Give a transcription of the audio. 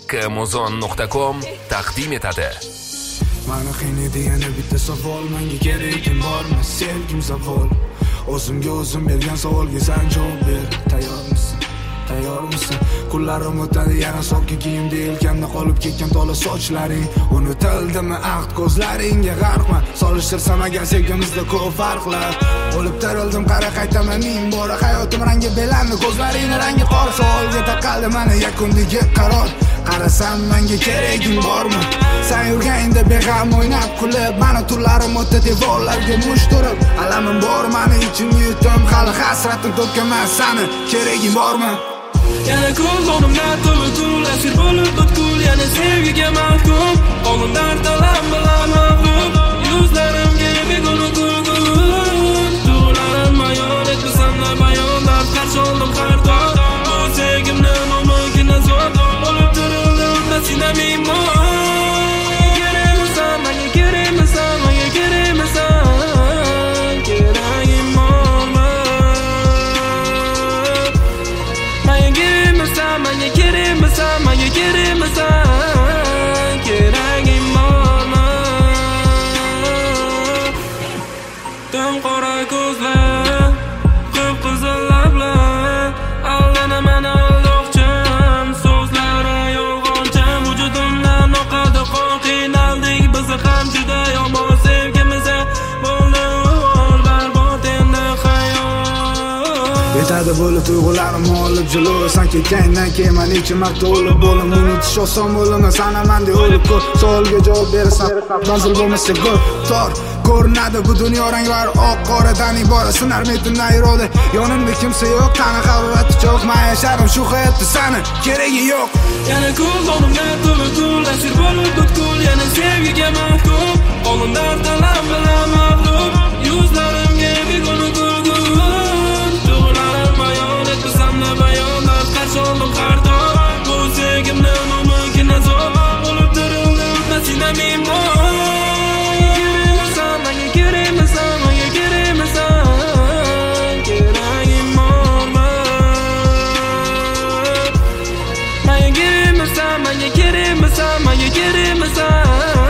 kmozon.com taqdim etadi. Mana qiynaydi yana bitta savol, menga keragim bormi? Sevgim zavol. O'zimga o'zim bergan savolga sen javob ber. Tayyormisan? Tayyormisan? Kunlarim o'tadi, yana sokin kiyimda yelkamda qolib ketgan to'la sochlaring. Unutildimi ahd ko'zlaringga g'arqman. Solishtirsam agar sevgimizda ko'p farqlar. O'lib tirildim, qara qaytaman ming bora. Hayotim rangi belandi, ko'zlaringning rangi qora. Savolga taqaldi mana yakundagi qaror. Qarasam menga keraging bormi? Sen yurganda beg'am o'ynab kulib, mana tunlarim o'tdi devorlarga mushturib. Alamim bor meni ichimga yutdim, hali hasratim to'kkaman sani. Keraging bormi? Yana ko'zlarimda to'la asir bo'lib butkul, yana sevgiga mahkum. Qo'lim dard alam bilan mag'lub, yuzlarimga begona ko'rgun. Tuğlarim ayon etdi senlar bayonlar, qarshi oldim har doim. Bu sevgimni mumkin azot, olib tirildim da sinamiyman. Keragmisan, menga keragmisan, menga keragmisan, keragim bormi? Menga keragmisan, menga keragmisan, menga keragmisan, keragim bormi? Dim qora ko'zlar, qip-qizil lablar, allanaman aldoqcham, so'zlari yolg'oncham, vujudimdan oqadi qon, qiynaldik biz ham juda yomon sevgimizni bo'ldi barbod endi hayot. Yetadi bo'lib tuyg'ularim olib jilo, sen ketgandan keyin men ichimda to'lib bo'lim. Unutish oson bo'lmas, sanaman deb o'lib ko'r. Savolga javob berasan, manzil bo'lmasa ko'r. Tor ko'rinadi bu dunyo ranglari oq qoradan iborat. Sinar metimdan iroda, yonimda kimsa yo'q, tana harorati cho'q. Men yasharim shu hayotda sani keragi yo'q. Yana ko'zlarimda to'la asir bo'lib butkul, yana sevgiga mahkum. Qo'lim dard alam bilan mag'lub, yuzlarimga begona ko'rgun. Tuğlarim ayon etdi senlar bayonlar, qarshi oldim har doim. Bu sevgimni mumkin azot, olib tirildim da sinamiyman. Menga keragmisan, menga keragmisan, keragim bormi? Menga keragmisan, menga keragmisan, menga keragmisan.